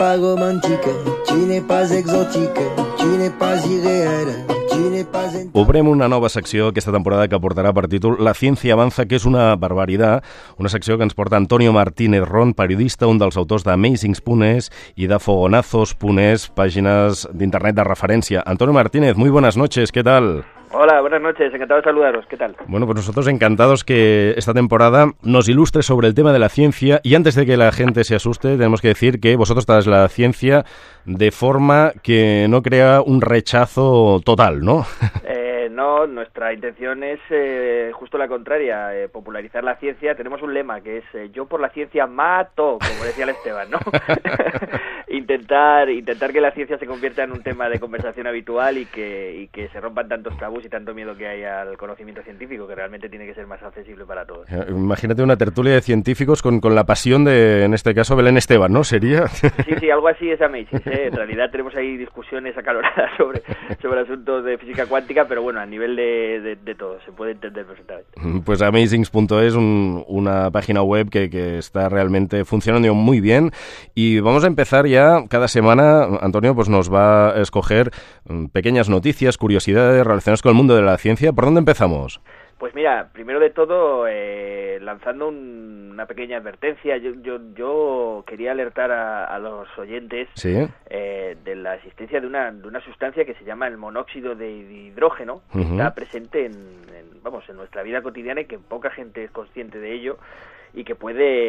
pas romantique, tu n'es pas exotique, tu n'es pas irréel. Obrem una nova secció aquesta temporada que portarà per títol La ciència avanza, que és una barbaritat, una secció que ens porta Antonio Martínez Ron, periodista, un dels autors d'Amazings.es i de Fogonazos.es, pàgines d'internet de referència. Antonio Martínez, muy buenas noches, ¿qué tal? Hola, buenas noches, encantado de saludaros, ¿qué tal? Bueno, pues nosotros encantados que esta temporada nos ilustre sobre el tema de la ciencia, y antes de que la gente se asuste, tenemos que decir que vosotros tratáis la ciencia de forma que no crea un rechazo total, ¿no? No, nuestra intención es justo la contraria, popularizar la ciencia. Tenemos un lema que es yo por la ciencia mato, como decía el Esteban, ¿no? intentar que la ciencia se convierta en un tema de conversación habitual y que se rompan tantos tabús y tanto miedo que hay al conocimiento científico, que realmente tiene que ser más accesible para todos. Imagínate una tertulia de científicos con la pasión de, en este caso, Belén Esteban, ¿no? ¿Sería? Sí, algo así es Amazing, ¿eh? En realidad tenemos ahí discusiones acaloradas sobre asuntos de física cuántica, pero bueno, a nivel de todo, se puede entender perfectamente. Pues Amazings.es, una página web que está realmente funcionando muy bien, y vamos a empezar ya. Cada semana Antonio pues nos va a escoger pequeñas noticias, curiosidades relacionadas con el mundo de la ciencia. ¿Por dónde empezamos? Pues mira, primero de todo, lanzando una pequeña advertencia, yo quería alertar a los oyentes, ¿sí?, de la existencia de una sustancia que se llama el monóxido de hidrógeno, que está presente en nuestra vida cotidiana y que poca gente es consciente de ello, y que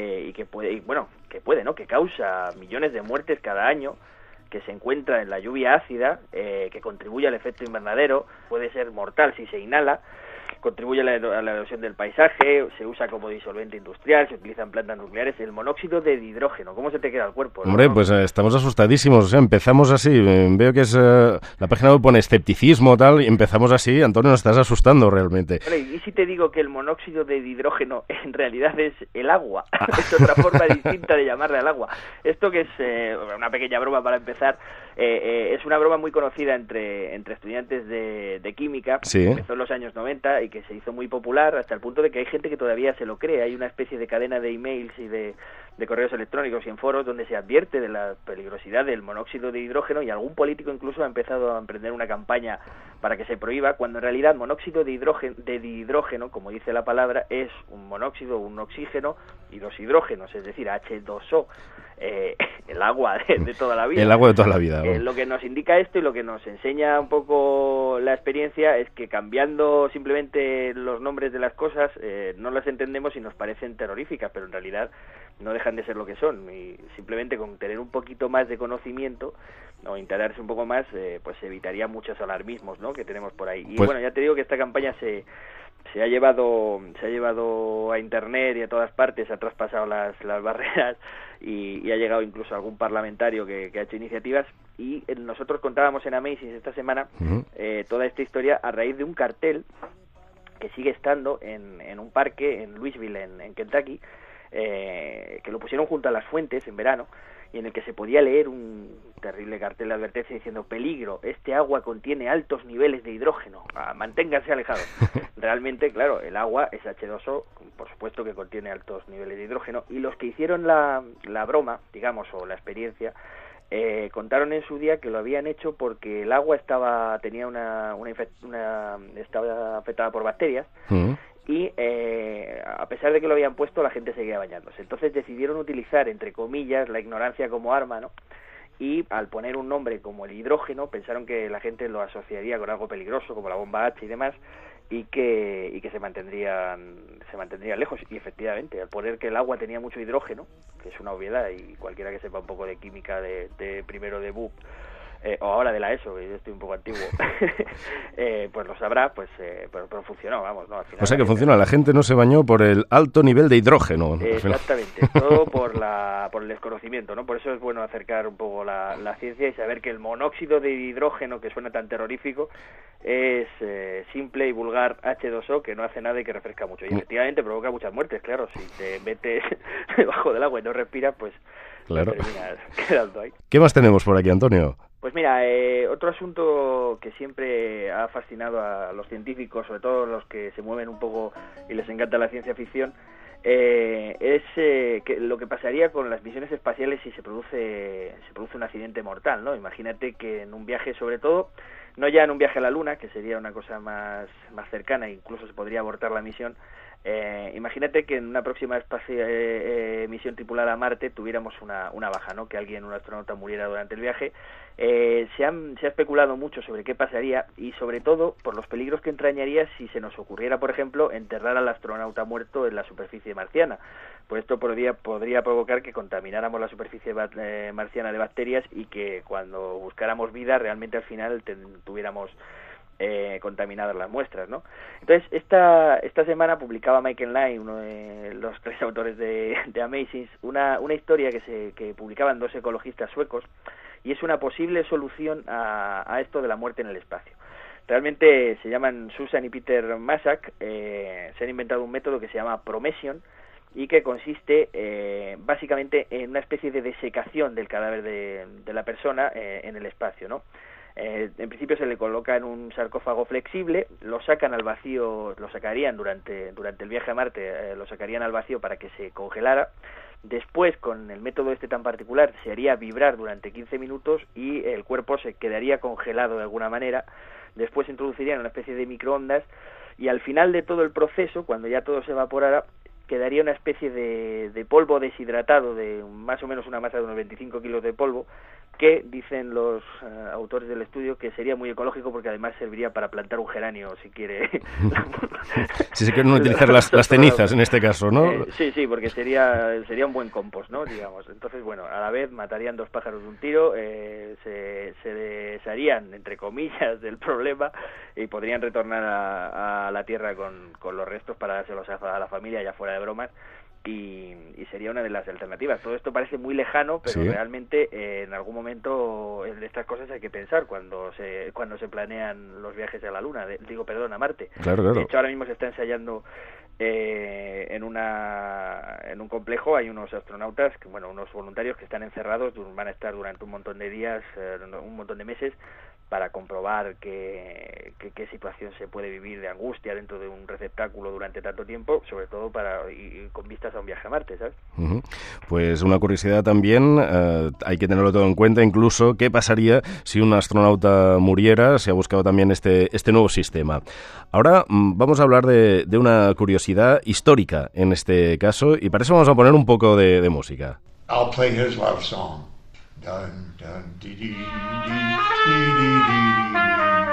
causa millones de muertes cada año, que se encuentra en la lluvia ácida, que contribuye al efecto invernadero, puede ser mortal si se inhala, contribuye a la erosión del paisaje, se usa como disolvente industrial, se utiliza en plantas nucleares. El monóxido de hidrógeno, ¿cómo se te queda el cuerpo? Hombre, ¿no? Pues estamos asustadísimos, o sea, empezamos así, veo que es la página web pone escepticismo tal, y empezamos así. Antonio, nos estás asustando realmente. Vale, ¿y si te digo que el monóxido de hidrógeno en realidad es el agua? Es otra forma distinta de llamarle al agua. Esto que es una pequeña broma para empezar, es una broma muy conocida entre estudiantes de química, sí, que empezó en los años 90 y que se hizo muy popular hasta el punto de que hay gente que todavía se lo cree. Hay una especie de cadena de emails y de correos electrónicos y en foros donde se advierte de la peligrosidad del monóxido de hidrógeno, y algún político incluso ha empezado a emprender una campaña para que se prohíba, cuando en realidad monóxido de hidrógeno, como dice la palabra, es un monóxido, un oxígeno y dos hidrógenos, es decir, H2O. El agua de toda la vida. El agua de toda la vida. Lo que nos indica esto y lo que nos enseña un poco la experiencia es que cambiando simplemente los nombres de las cosas no las entendemos y nos parecen terroríficas, pero en realidad no dejan de ser lo que son, y simplemente con tener un poquito más de conocimiento o integrarse un poco más, pues se evitaría muchos alarmismos, ¿no?, que tenemos por ahí. Y pues, bueno, ya te digo que esta campaña se ha llevado a internet y a todas partes, ha traspasado las barreras y ha llegado incluso a algún parlamentario que ha hecho iniciativas, y nosotros contábamos en Amazing esta semana toda esta historia a raíz de un cartel que sigue estando en un parque en Louisville, en Kentucky, que lo pusieron junto a las fuentes en verano, y en el que se podía leer un terrible cartel de advertencia diciendo: peligro, este agua contiene altos niveles de hidrógeno, manténganse alejados. Realmente, claro, el agua es H2O, por supuesto que contiene altos niveles de hidrógeno, y los que hicieron la broma, digamos, o la experiencia, contaron en su día que lo habían hecho porque el agua estaba afectada por bacterias, y a pesar de que lo habían puesto, la gente seguía bañándose. Entonces decidieron utilizar, entre comillas, la ignorancia como arma, ¿no? Y al poner un nombre como el hidrógeno, pensaron que la gente lo asociaría con algo peligroso, como la bomba H y demás, y que se mantendrían lejos. Y efectivamente, al poner que el agua tenía mucho hidrógeno, que es una obviedad, y cualquiera que sepa un poco de química de primero de BUP, o ahora de la ESO, que yo estoy un poco antiguo, pues lo sabrá, pero funcionó, vamos, ¿no? Al final, o sea que funciona, la gente no se bañó por el alto nivel de hidrógeno. Exactamente, todo por el desconocimiento, ¿no? Por eso es bueno acercar un poco la ciencia y saber que el monóxido de hidrógeno, que suena tan terrorífico, es simple y vulgar H2O, que no hace nada y que refresca mucho. Y efectivamente provoca muchas muertes, claro. Si te metes debajo del agua y no respiras, pues claro, terminas quedando ahí. ¿Qué más tenemos por aquí, Antonio? Pues mira, otro asunto que siempre ha fascinado a los científicos, sobre todo los que se mueven un poco y les encanta la ciencia ficción, es que lo que pasaría con las misiones espaciales si se produce un accidente mortal, ¿no? Imagínate que en un viaje, sobre todo, no ya en un viaje a la Luna, que sería una cosa más cercana, incluso se podría abortar la misión. Imagínate que en una próxima misión tripulada a Marte tuviéramos una baja, ¿no? Que un astronauta muriera durante el viaje. Se ha especulado mucho sobre qué pasaría y sobre todo por los peligros que entrañaría si se nos ocurriera, por ejemplo, enterrar al astronauta muerto en la superficie marciana. Pues esto podría provocar que contamináramos la superficie marciana de bacterias y que cuando buscáramos vida realmente al final tuviéramos contaminadas las muestras, ¿no? Entonces, esta semana publicaba Michael Knight, uno de los 3 autores de Amazing, una historia que publicaban 2 ecologistas suecos, y es una posible solución a esto de la muerte en el espacio. Realmente se llaman Susan y Peter Masak, se han inventado un método que se llama Promesion, y que consiste básicamente en una especie de desecación del cadáver de la persona en el espacio, ¿no? En principio se le coloca en un sarcófago flexible, lo sacan al vacío, lo sacarían durante el viaje a Marte, lo sacarían al vacío para que se congelara. Después, con el método tan particular, se haría vibrar durante 15 minutos y el cuerpo se quedaría congelado de alguna manera. Después se introducirían una especie de microondas y al final de todo el proceso, cuando ya todo se evaporara, quedaría una especie de polvo deshidratado de más o menos una masa de unos 25 kilos de polvo, que dicen los autores del estudio que sería muy ecológico porque además serviría para plantar un geranio si quiere. Si se quieren utilizar las cenizas en este caso, ¿no? Sí, porque sería un buen compost, ¿no? Digamos. Entonces, bueno, a la vez matarían 2 pájaros de un tiro, se desharían, entre comillas, del problema y podrían retornar a la Tierra con los restos para dárselos a la familia, ya fuera de bromas. Y sería una de las alternativas. Todo esto parece muy lejano, pero sí, realmente en algún momento de estas cosas hay que pensar cuando se planean los viajes a la Luna, a Marte. Claro. De hecho, ahora mismo se está ensayando en un complejo, hay unos astronautas, unos voluntarios que están encerrados, van a estar durante un montón de días, un montón de meses, para comprobar qué situación se puede vivir de angustia dentro de un receptáculo durante tanto tiempo, sobre todo y con vistas a un viaje a Marte, ¿sabes? Uh-huh. Pues una curiosidad también, hay que tenerlo todo en cuenta, incluso qué pasaría si un astronauta muriera. Se ha buscado también este nuevo sistema. Ahora vamos a hablar de una curiosidad histórica en este caso, y para eso vamos a poner un poco de música. I'll play his love song. Dun, dun, dee, dee, dee, dee, dee, dee, dee.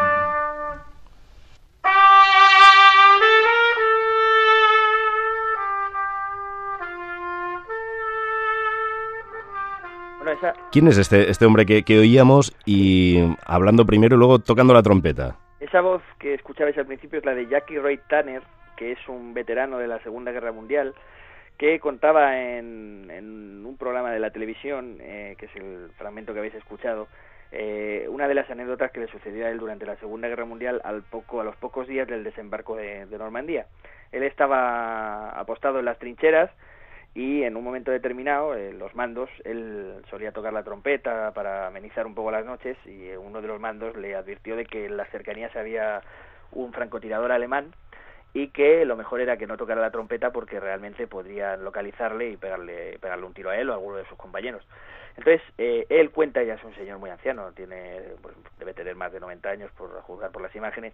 ¿Quién es este hombre que oíamos y hablando primero y luego tocando la trompeta? Esa voz que escuchabais al principio es la de Jackie Roy Tanner, que es un veterano de la Segunda Guerra Mundial, que contaba en un programa de la televisión, que es el fragmento que habéis escuchado, una de las anécdotas que le sucedió a él durante la Segunda Guerra Mundial a los pocos días del desembarco de Normandía. Él estaba apostado en las trincheras y en un momento determinado, los mandos, él solía tocar la trompeta para amenizar un poco las noches, y uno de los mandos le advirtió de que en las cercanías había un francotirador alemán y que lo mejor era que no tocara la trompeta porque realmente podrían localizarle y pegarle un tiro a él o a alguno de sus compañeros. Entonces, él cuenta, ya es un señor muy anciano, debe tener más de 90 años por juzgar por las imágenes,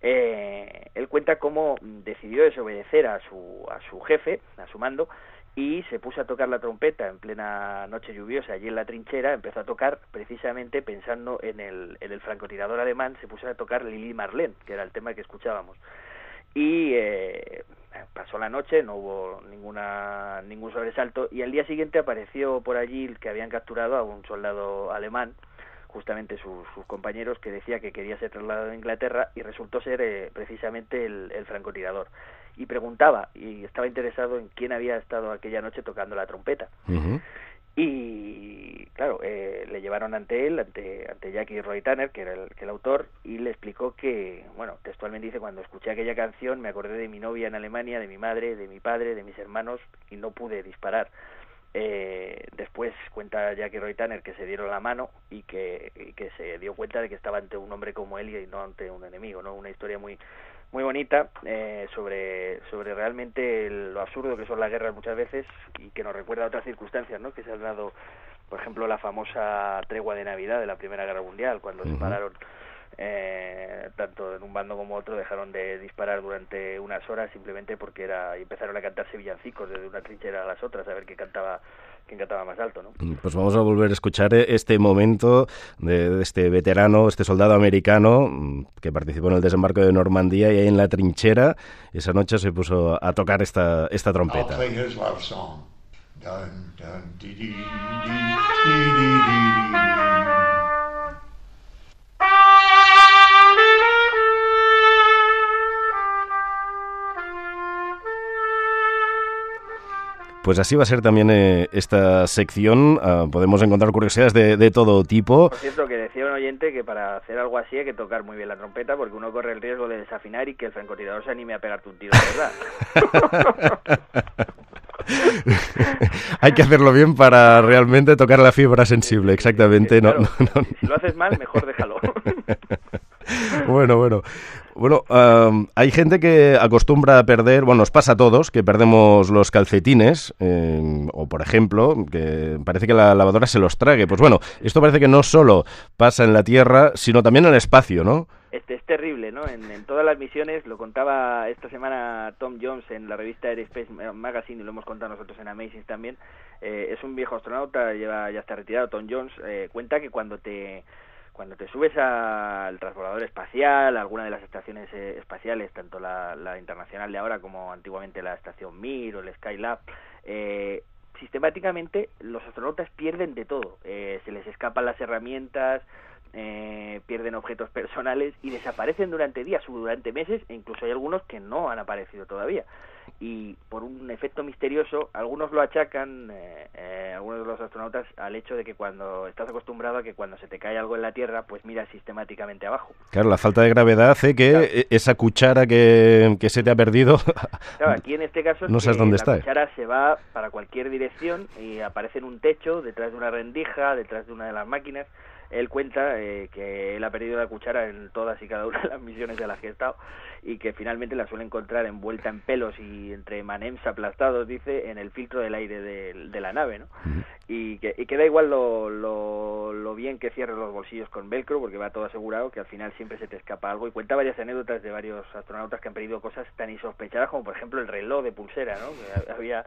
él cuenta cómo decidió desobedecer a su jefe, a su mando, y se puso a tocar la trompeta en plena noche lluviosa allí en la trinchera. Empezó a tocar precisamente pensando en el francotirador alemán, se puso a tocar Lili Marlene, que era el tema que escuchábamos. Y pasó la noche, no hubo ningún sobresalto, y al día siguiente apareció por allí que habían capturado a un soldado alemán, justamente sus compañeros, que decía que quería ser trasladado a Inglaterra, y resultó ser precisamente el francotirador. Y preguntaba, y estaba interesado en quién había estado aquella noche tocando la trompeta. Uh-huh. Y claro, le llevaron ante Jackie Roy Tanner, que era el autor, y le explicó que, textualmente dice: cuando escuché aquella canción me acordé de mi novia en Alemania, de mi madre, de mi padre, de mis hermanos, y no pude disparar. Después cuenta Jackie Roy Tanner que se dieron la mano y que se dio cuenta de que estaba ante un hombre como él y no ante un enemigo, ¿no? Una historia muy muy bonita sobre realmente lo absurdo que son las guerras muchas veces y que nos recuerda a otras circunstancias, ¿no? Que se han dado, por ejemplo, la famosa tregua de Navidad de la Primera Guerra Mundial, cuando se pararon tanto en un bando como otro, dejaron de disparar durante unas horas simplemente porque empezaron a cantarse villancicos desde una trinchera a las otras a ver quién cantaba más alto, ¿no? Pues vamos a volver a escuchar este momento de este veterano, este soldado americano que participó en el desembarco de Normandía, y ahí en la trinchera esa noche se puso a tocar esta trompeta. I'll play his love song. Dun, dun, dee, dee, dee, dee, dee, dee, dee. Pues así va a ser también esta sección. Podemos encontrar curiosidades de todo tipo. Por cierto, que decía un oyente que para hacer algo así hay que tocar muy bien la trompeta, porque uno corre el riesgo de desafinar y que el francotirador se anime a pegarte un tiro, ¿verdad? Hay que hacerlo bien para realmente tocar la fibra sensible, exactamente. Claro, no. Si lo haces mal, mejor déjalo. Bueno, hay gente que acostumbra a perder, bueno, nos pasa a todos, que perdemos los calcetines, o por ejemplo, que parece que la lavadora se los trague. Pues bueno, esto parece que no solo pasa en la Tierra, sino también en el espacio, ¿no? Es terrible, ¿no? En todas las misiones, lo contaba esta semana Tom Jones en la revista Aerospace Magazine, y lo hemos contado nosotros en Amazing también. Es un viejo astronauta, ya está retirado, Tom Jones. Cuenta que cuando te subes al transbordador espacial, a alguna de las estaciones espaciales, tanto la internacional de ahora como antiguamente la estación Mir o el Skylab, sistemáticamente los astronautas pierden de todo. Se les escapan las herramientas, pierden objetos personales y desaparecen durante días o durante meses, e incluso hay algunos que no han aparecido todavía. Y por un efecto misterioso, algunos lo achacan, algunos de los astronautas, al hecho de que cuando estás acostumbrado a que cuando se te cae algo en la Tierra, pues miras sistemáticamente abajo. Claro, la falta de gravedad hace que claro, esa cuchara que se te ha perdido, claro, aquí en este caso no sabes dónde está. La cuchara se va para cualquier dirección y aparece en un techo, detrás de una rendija, detrás de una de las máquinas. Él cuenta que él ha perdido la cuchara en todas y cada una de las misiones de las que ha estado, y que finalmente la suele encontrar envuelta en pelos y entre manems aplastados, dice, en el filtro del aire de la nave, ¿no? Uh-huh. Y que da igual lo bien que cierre los bolsillos con velcro, porque va todo asegurado, que al final siempre se te escapa algo. Y cuenta varias anécdotas de varios astronautas que han perdido cosas tan insospechadas como, por ejemplo, el reloj de pulsera, ¿no? Que había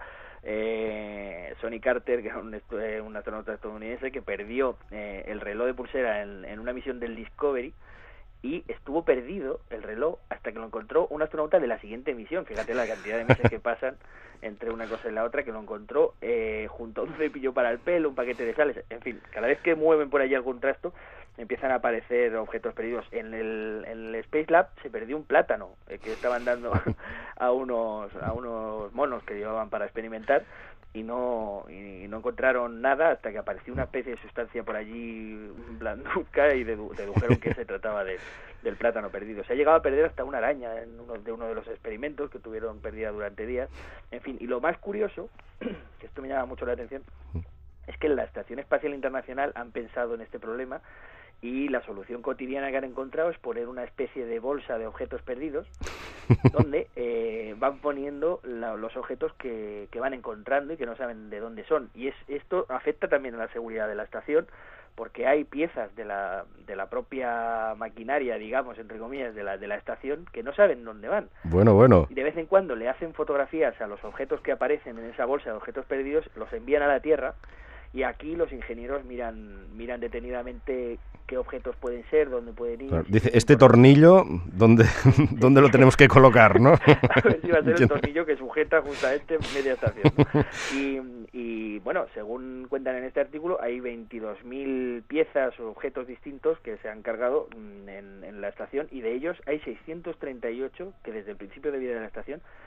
Sonny Carter, que era un astronauta estadounidense, que perdió el reloj de pulsera en una misión del Discovery, y estuvo perdido el reloj hasta que lo encontró un astronauta de la siguiente misión. Fíjate la cantidad de meses que pasan entre una cosa y la otra, que lo encontró junto a un cepillo para el pelo, un paquete de sales. En fin, cada vez que mueven por allí algún trasto, empiezan a aparecer objetos perdidos. En el Space Lab se perdió un plátano que estaban dando a unos monos que llevaban para experimentar, y no encontraron nada hasta que apareció una especie de sustancia por allí blanduca, y dedujeron que se trataba del plátano perdido. Se ha llegado a perder hasta una araña en uno de los experimentos que tuvieron perdida durante días. En fin, y lo más curioso, que esto me llama mucho la atención, es que en la Estación Espacial Internacional han pensado en este problema, y la solución cotidiana que han encontrado es poner una especie de bolsa de objetos perdidos donde van poniendo los objetos que van encontrando y que no saben de dónde son. Y esto afecta también a la seguridad de la estación, porque hay piezas de la propia maquinaria, digamos, entre comillas, de la estación, que no saben dónde van. Bueno. Y de vez en cuando le hacen fotografías a los objetos que aparecen en esa bolsa de objetos perdidos, los envían a la Tierra, y aquí los ingenieros miran detenidamente qué objetos pueden ser, dónde pueden ir. Claro, dice, este tornillo, ¿dónde lo tenemos que colocar, no? A ver si va a ser el tornillo que sujeta justamente media estación, ¿no? Y bueno, según cuentan en este artículo, hay 22.000 piezas o objetos distintos que se han cargado en la estación, y de ellos hay 638 que desde el principio de vida de la estación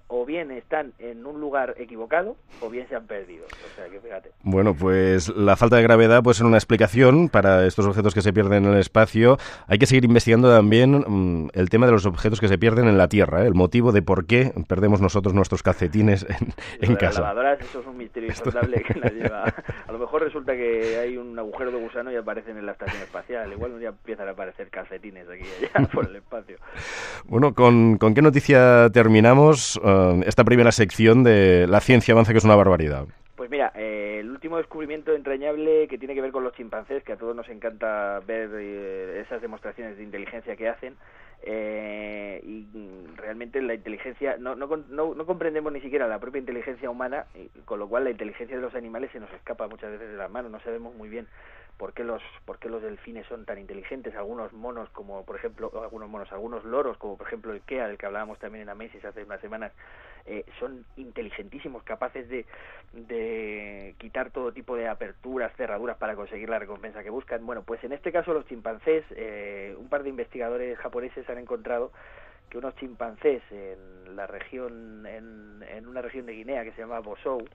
o bien están en un lugar equivocado o bien se han perdido. O sea que fíjate. Bueno, pues la falta de gravedad puede ser una explicación para estos objetos que se pierden en el espacio. Hay que seguir investigando también el tema de los objetos que se pierden en la Tierra, el motivo de por qué perdemos nosotros nuestros calcetines en casa. Las lavadoras, eso es un misterio insondable que las lleva. A lo mejor resulta que hay un agujero de gusano y aparecen en la estación espacial. Igual un día empiezan a aparecer calcetines aquí y allá por el espacio. Bueno, ¿con qué noticia terminamos esta primera sección de La ciencia avanza, que es una barbaridad? Pues mira, el último descubrimiento entrañable que tiene que ver con los chimpancés, que a todos nos encanta ver esas demostraciones de inteligencia que hacen, y realmente la inteligencia, no comprendemos ni siquiera la propia inteligencia humana, con lo cual la inteligencia de los animales se nos escapa muchas veces de las manos. No sabemos muy bien por qué los delfines son tan inteligentes. Algunos monos, como por ejemplo, algunos loros, como por ejemplo el Kea, del que hablábamos también en Amasis hace unas semanas, son inteligentísimos, capaces de quitar todo tipo de aperturas, cerraduras para conseguir la recompensa que buscan. Bueno, pues en este caso los chimpancés, un par de investigadores japoneses han encontrado que unos chimpancés en una región de Guinea que se llama Bosou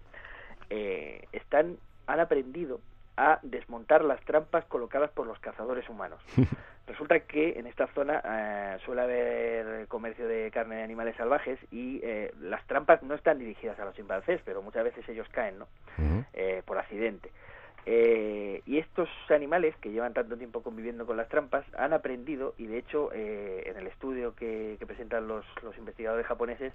han aprendido a desmontar las trampas colocadas por los cazadores humanos. Resulta que en esta zona suele haber comercio de carne de animales salvajes y las trampas no están dirigidas a los chimpancés, pero muchas veces ellos caen, ¿no? Por accidente. Y estos animales, que llevan tanto tiempo conviviendo con las trampas, han aprendido, y de hecho en el estudio que presentan los investigadores japoneses,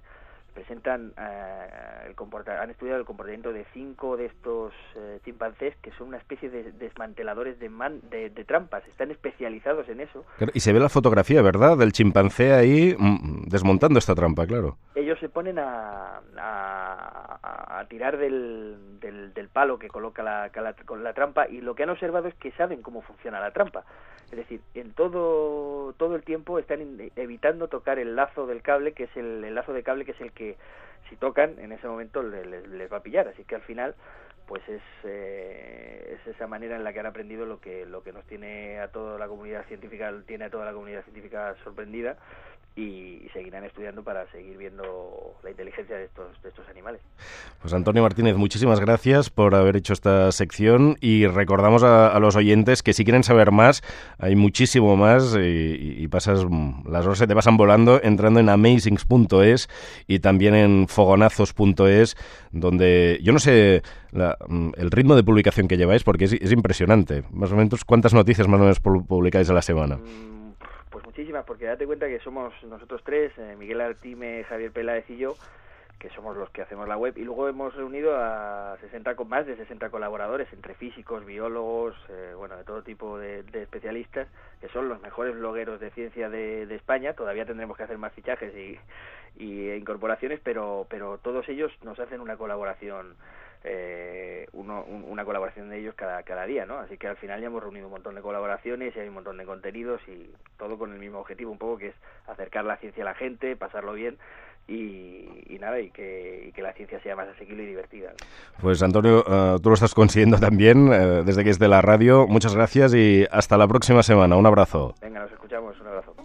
han estudiado el comportamiento de 5 de estos chimpancés, que son una especie de desmanteladores de trampas. Están especializados en eso. Y se ve la fotografía, ¿verdad?, del chimpancé ahí desmontando esta trampa, claro. Ellos se ponen a tirar del palo que coloca con la trampa, y lo que han observado es que saben cómo funciona la trampa. Es decir, en todo el tiempo están evitando tocar el lazo del cable, que es el lazo de cable que es el que, si tocan, en ese momento les va a pillar. Así que al final, pues es esa manera en la que han aprendido lo que nos tiene a toda la comunidad científica sorprendida, y seguirán estudiando para seguir viendo la inteligencia de estos animales. Pues Antonio Martínez, muchísimas gracias por haber hecho esta sección, y recordamos a los oyentes que si quieren saber más, hay muchísimo más, y las horas se te pasan volando entrando en amazings.es y también en fogonazos.es, donde yo no sé el ritmo de publicación que lleváis, porque es impresionante. Más o menos, ¿cuántas noticias más o menos publicáis a la semana? Pues muchísimas, porque date cuenta que somos nosotros tres, Miguel Artime, Javier Peláez y yo, que somos los que hacemos la web, y luego hemos reunido a más de 60 colaboradores, entre físicos, biólogos, de todo tipo de especialistas, que son los mejores blogueros de ciencia de España. Todavía tendremos que hacer más fichajes y incorporaciones, pero todos ellos nos hacen una colaboración, una colaboración de ellos cada día, ¿no? Así que al final ya hemos reunido un montón de colaboraciones y hay un montón de contenidos, y todo con el mismo objetivo, un poco, que es acercar la ciencia a la gente, pasarlo bien y que la ciencia sea más asequible y divertida, ¿no? Pues Antonio, tú lo estás consiguiendo también desde que es de la radio. Muchas gracias y hasta la próxima semana. Un abrazo. Venga, nos escuchamos. Un abrazo.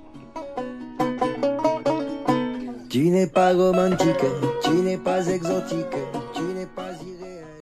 Tu n'es pas romantique, tu n'es pas exotique.